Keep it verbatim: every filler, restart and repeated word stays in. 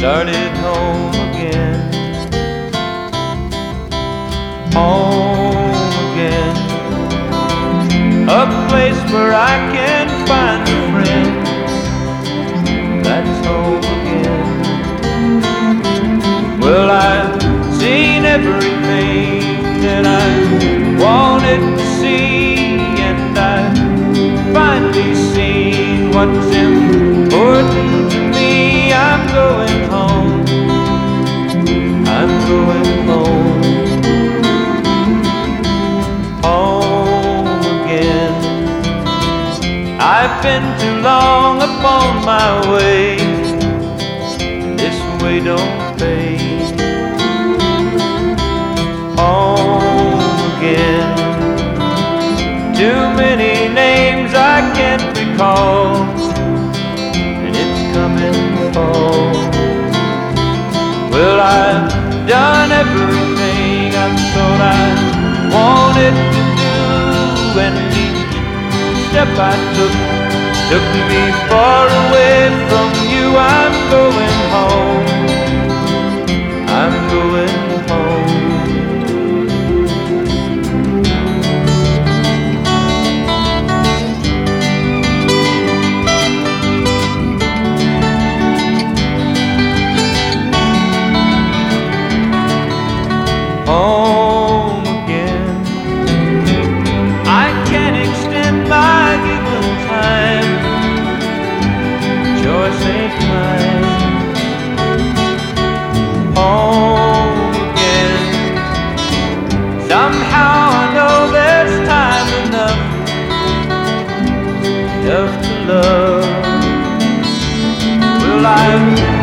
started home again. Home again, a place where I can find a friend. That's home again. Well, I've seen everything that I wanted to see, and I've finally seen what's important to me. I'm going home, I'm going home, home again. I've been too long upon my way, this way don't pay. Home again, too many names I can't recall, and it's coming fall. Well, I've done everything I thought I wanted to do, and each step I took took me far away from you. I'm going home, I'm going home. Home again, I can't extend my given time, choice ain't mine. Home again, somehow I know there's time enough, enough to love. Well, I've